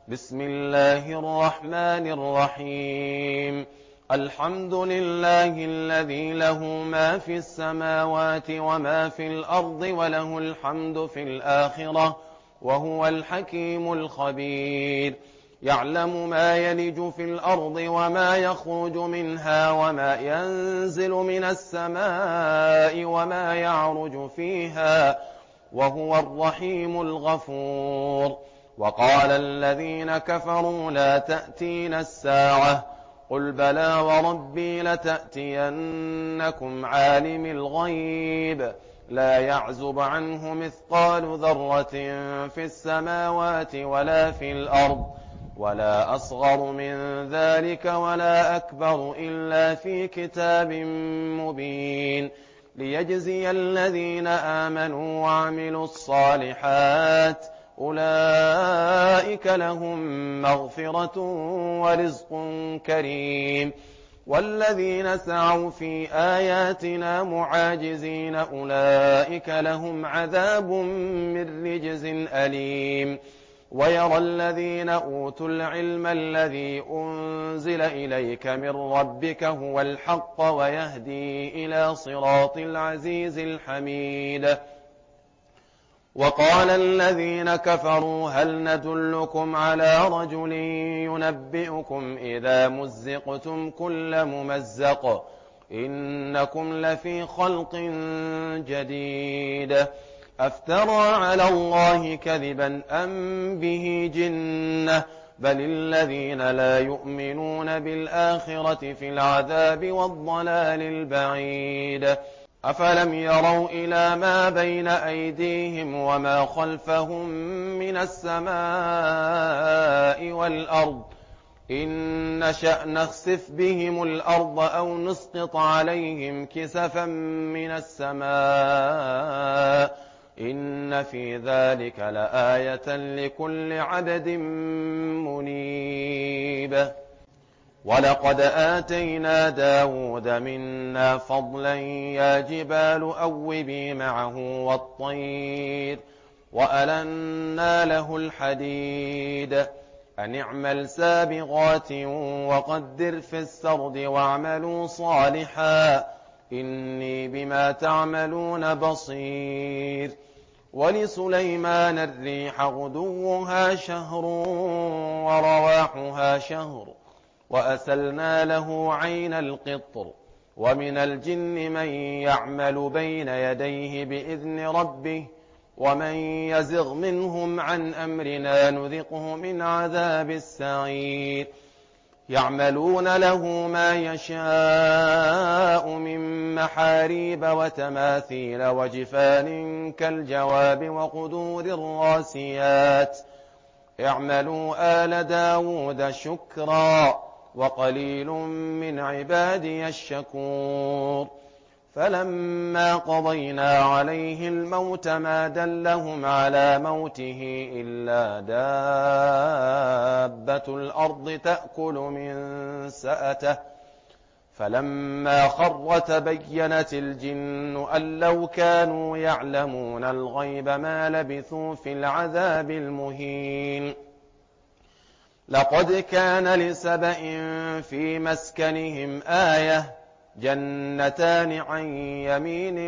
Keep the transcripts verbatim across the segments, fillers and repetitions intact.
بسم الله الرحمن الرحيم. الحمد لله الذي له ما في السماوات وما في الأرض وله الحمد في الآخرة وهو الحكيم الخبير. يعلم ما يلج في الأرض وما يخرج منها وما ينزل من السماء وما يعرج فيها وهو الرحيم الغفور. وقال الذين كفروا لا تأتينا الساعة قل بلى وربي لتأتينكم عالم الغيب لا يعزب عنه مثقال ذرة في السماوات ولا في الأرض ولا أصغر من ذلك ولا أكبر إلا في كتاب مبين ليجزي الذين آمنوا وعملوا الصالحات أولئك لهم مغفرة ورزق كريم. والذين سعوا في آياتنا معاجزين أولئك لهم عذاب من رجز أليم. ويرى الذين أوتوا العلم الذي أنزل إليك من ربك هو الحق ويهدي إلى صراط العزيز الحميد. وقال الذين كفروا هل ندلكم على رجل ينبئكم إذا مزقتم كل ممزق إنكم لفي خلق جديد أفترى على الله كذبا أم به جنة بل الذين لا يؤمنون بالآخرة في العذاب والضلال البعيد. أفلم يروا إلى ما بين أيديهم وما خلفهم من السماء والأرض إن نشأ نخسف بهم الأرض أو نسقط عليهم كسفا من السماء إن في ذلك لآية لكل عبد منيب. ولقد آتينا داود منا فضلا يا جبال أوبي معه والطير وألنا له الحديد أن اعمل سابغات وقدر في السرد واعملوا صالحا إني بما تعملون بصير. ولسليمان الريح غدوها شهر ورواحها شهر وأسلنا له عين القطر ومن الجن من يعمل بين يديه بإذن ربه ومن يزغ منهم عن أمرنا نذقه من عذاب السعير. يعملون له ما يشاء من محاريب وتماثيل وجفان كالجواب وقدور الراسيات اعملوا آل داود شكرا وقليل من عبادي الشكور. فلما قضينا عليه الموت ما دلهم على موته إلا دابة الأرض تأكل من سأته فلما خر تبينت الجن أن لو كانوا يعلمون الغيب ما لبثوا في العذاب المهين. لقد كان لسبإ في مسكنهم آية جنتان عن يمين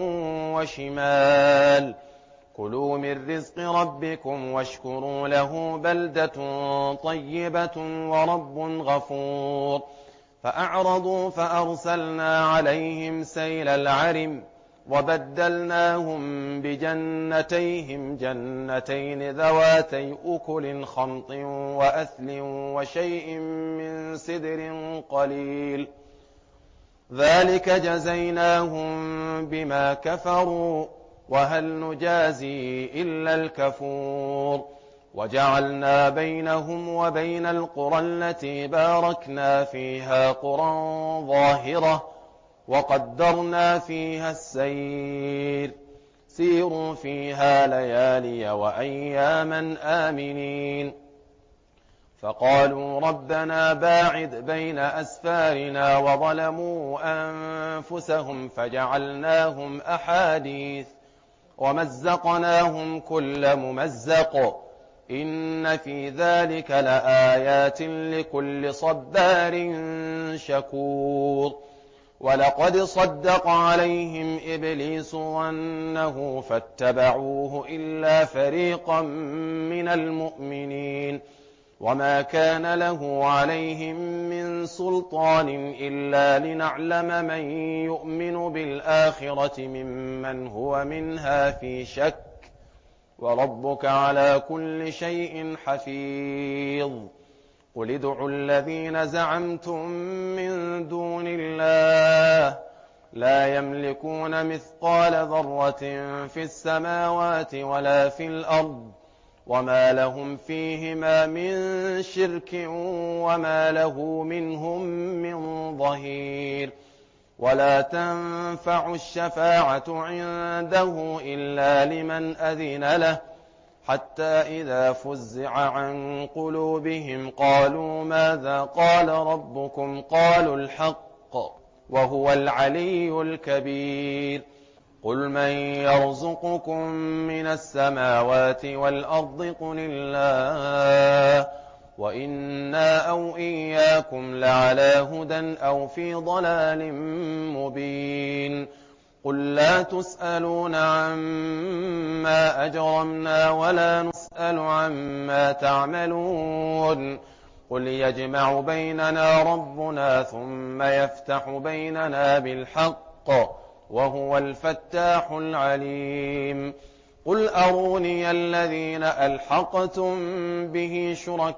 وشمال كلوا من رزق ربكم واشكروا له بلدة طيبة ورب غفور. فأعرضوا فأرسلنا عليهم سيل العرم وبدلناهم بجنتيهم جنتين ذواتي أكل خمط وأثل وشيء من سدر قليل ذلك جزيناهم بما كفروا وهل نجازي إلا الكفور. وجعلنا بينهم وبين القرى التي باركنا فيها قرى ظاهرة وقدرنا فيها السير سيروا فيها ليالي وأياما آمنين. فقالوا ربنا باعد بين أسفارنا وظلموا أنفسهم فجعلناهم أحاديث ومزقناهم كل ممزق إن في ذلك لآيات لكل صبار شكور ولقد صدق عليهم إبليس ظنه فاتبعوه إلا فريقا من المؤمنين وما كان له عليهم من سلطان إلا لنعلم من يؤمن بالآخرة ممن هو منها في شك وربك على كل شيء حفيظ قل ادعوا الذين زعمتم من دون الله لا يملكون مثقال ذرة في السماوات ولا في الأرض وما لهم فيهما من شرك وما له منهم من ظهير ولا تنفع الشفاعة عنده إلا لمن أذن له حتى إذا فزع عن قلوبهم قالوا ماذا قال ربكم قالوا الحق وهو العلي الكبير قل من يرزقكم من السماوات والأرض قل الله وإنا أو إياكم لعلى هدى أو في ضلال مبين قل لا تسألون عما أجرمنا ولا نسأل عما تعملون قل يجمع بيننا ربنا ثم يفتح بيننا بالحق وهو الفتاح العليم قل أروني الذين ألحقتم به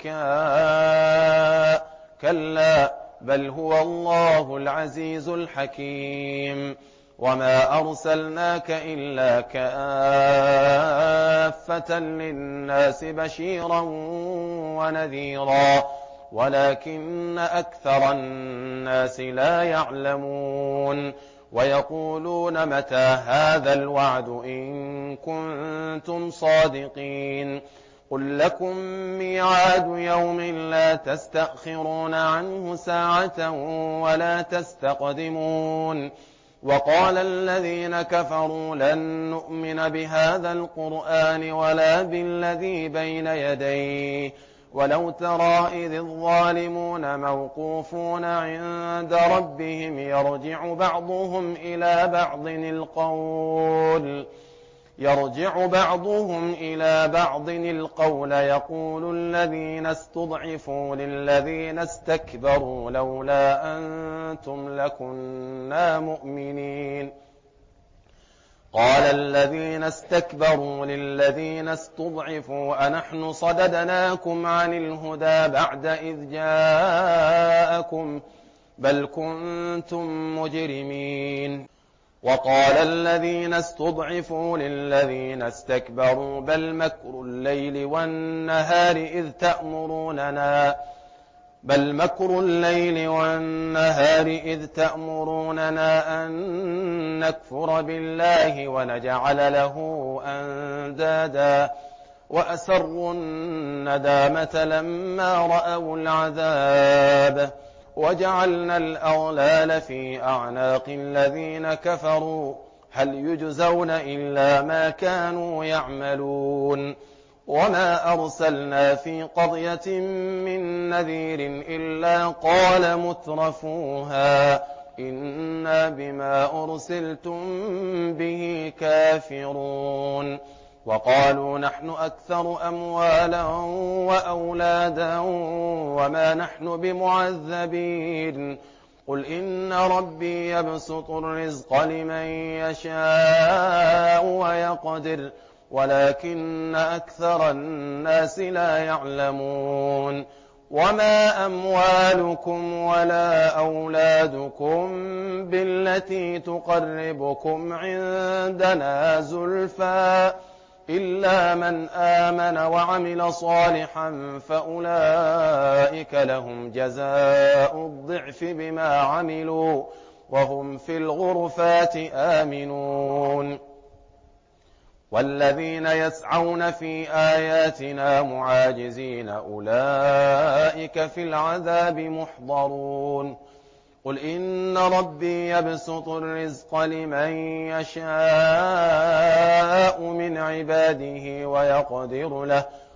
شركاء كلا بل هو الله العزيز الحكيم وما أرسلناك إلا كافة للناس بشيرا ونذيرا ولكن أكثر الناس لا يعلمون ويقولون متى هذا الوعد إن كنتم صادقين قل لكم ميعاد يوم لا تستأخرون عنه ساعة ولا تستقدمون وقال الذين كفروا لن نؤمن بهذا القرآن ولا بالذي بين يديه ولو ترى إذ الظالمون موقوفون عند ربهم يرجع بعضهم إلى بعض القول يرجع بعضهم إلى بعض القول يقول الذين استضعفوا للذين استكبروا لولا أنتم لكنا مؤمنين قال الذين استكبروا للذين استضعفوا أنحن صددناكم عن الهدى بعد إذ جاءكم بل كنتم مجرمين وقال الذين استضعفوا للذين استكبروا بل مكر الليل والنهار إذ تأمروننا بل مكر الليل والنهار إذ تأمروننا أن نكفر بالله ونجعل له أندادا وأسروا الندامة لما رأوا العذاب وجعلنا الأغلال في أعناق الذين كفروا هل يجزون إلا ما كانوا يعملون وما أرسلنا في قرية من نذير إلا قال مترفوها إنا بما أرسلتم به كافرون وقالوا نحن أكثر أموالا وأولادا وما نحن بمعذبين قل إن ربي يبسط الرزق لمن يشاء ويقدر ولكن أكثر الناس لا يعلمون وما أموالكم ولا أولادكم بالتي تقربكم عندنا زلفى إلا من آمن وعمل صالحا فأولئك لهم جزاء الضعف بما عملوا وهم في الغرفات آمنون والذين يسعون في آياتنا معاجزين أولئك في العذاب محضرون قل إن ربي يبسط الرزق لمن يشاء من عباده ويقدر له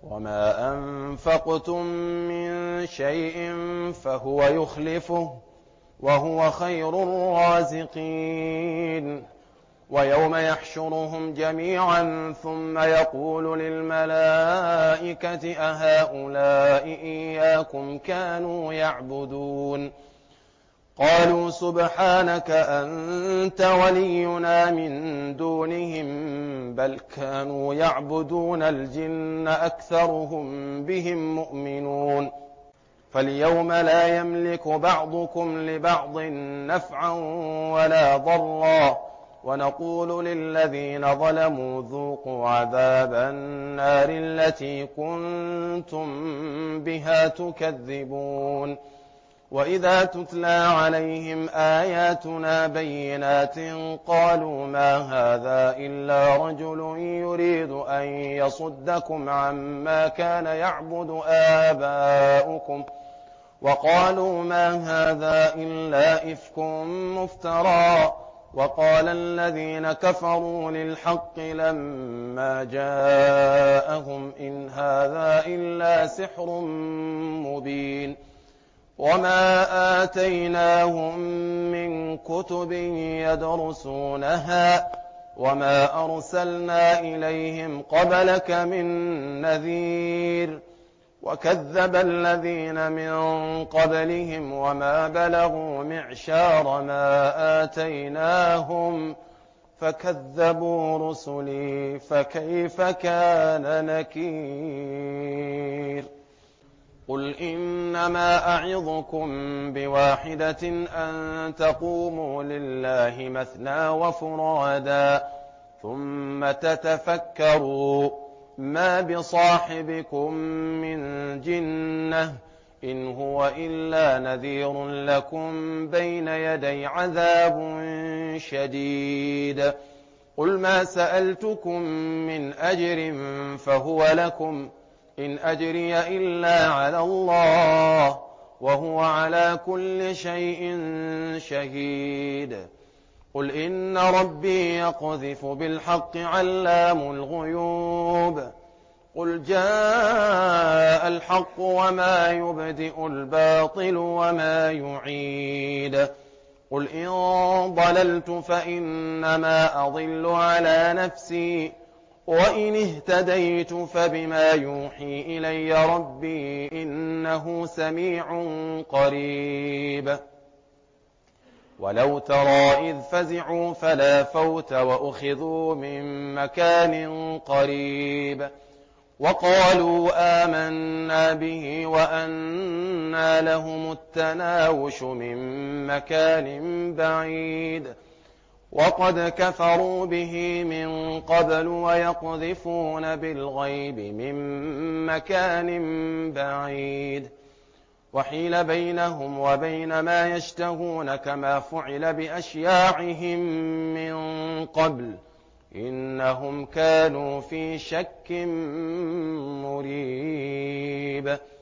وما أنفقتم من شيء فهو يخلفه وهو خير الرازقين ويوم يحشرهم جميعا ثم يقول للملائكة أهؤلاء إياكم كانوا يعبدون قالوا سبحانك أنت ولينا من دونهم بل كانوا يعبدون الجن أكثرهم بهم مؤمنون فاليوم لا يملك بعضكم لبعض نفعا ولا ضرا ونقول للذين ظلموا ذوقوا عذاب النار التي كنتم بها تكذبون وإذا تتلى عليهم آياتنا بينات قالوا ما هذا إلا رجل يريد أن يصدكم عما كان يعبد آباؤكم وقالوا ما هذا إلا إفك مفترى وقال الذين كفروا للحق لما جاءهم إن هذا إلا سحر مبين وما آتيناهم من كتب يدرسونها وما أرسلنا إليهم قبلك من نذير وكذب الذين من قبلهم وما بلغوا معشار ما آتيناهم فكذبوا رسلي فكيف كان نكير قل إنما أعظكم بواحدة أن تقوموا لله مثنى وفرادا ثم تتفكروا ما بصاحبكم من جنة إن هو إلا نذير لكم بين يدي عذاب شديد قل ما سألتكم من أجر فهو لكم إن أجري إلا على الله وهو على كل شيء شهيد قل إن ربي يقذف بالحق علام الغيوب قل جاء الحق وما يبدئ الباطل وما يعيد قل إن ضللت فإنما أضل على نفسي وإن اهتديت فبما يوحي إلي ربي إنه سميع قريب ولو ترى إذ فزعوا فلا فوت وأخذوا من مكان قريب وقالوا آمنا به وأنى لهم التناوش من مكان بعيد وقد كفروا به من قبل ويقذفون بالغيب من مكان بعيد وحيل بينهم وبين ما يشتهون كما فعل بأشياعهم من قبل إنهم كانوا في شك مريب